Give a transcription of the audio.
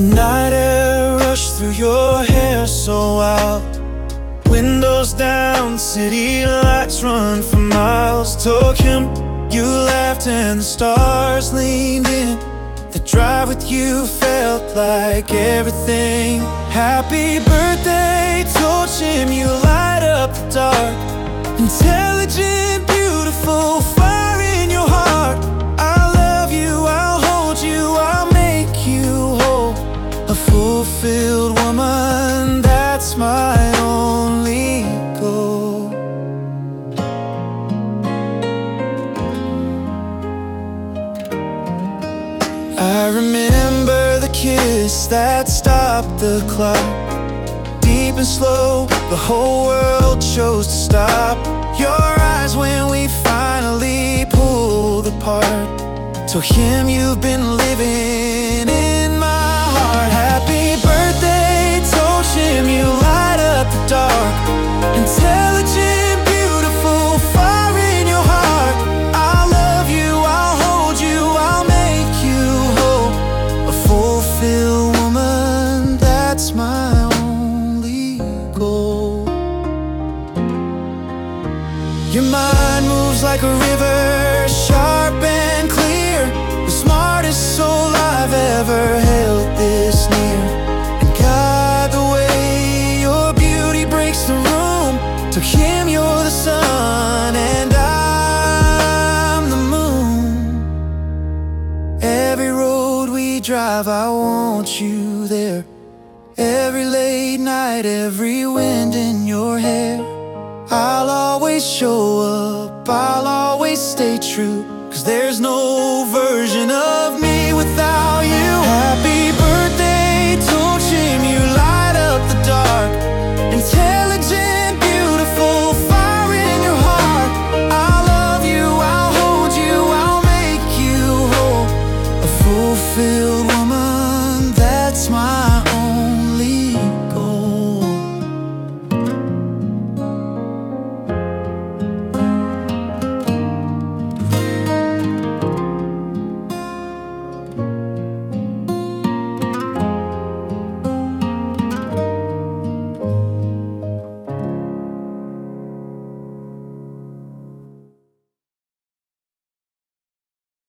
night air rushed through your hair so wild. Windows down, city lights run for miles. Took him, you laughed and the stars leaned in. The drive with you felt like everything. Happy birthday, told him, you light up the dark. Intelligent, beautiful, fire in your heart. I love you, I'll hold you, I'll make you whole. A fulfilled woman, that's my only goal. I remember the kiss that stopped the clock. Deep and slow, the whole world chose to stop. Your eyes when we finally pulled apart. Told him you've been living in my heart. Happy birthday, told him, you light up the dark. Intelligent, beautiful, fire in your heart. I'll love you, I'll hold you, I'll make you whole. A fulfilled woman, that's my only goal. Your mind moves like a river, sharp and clear. The smartest soul I've ever held this near. And God, the way your beauty breaks the room. To him you're the sun and I'm the moon. Every road we drive, I want you there. Every late night, every wind in your hair. I'll always show up, I'll always stay true. 'Cause there's no version of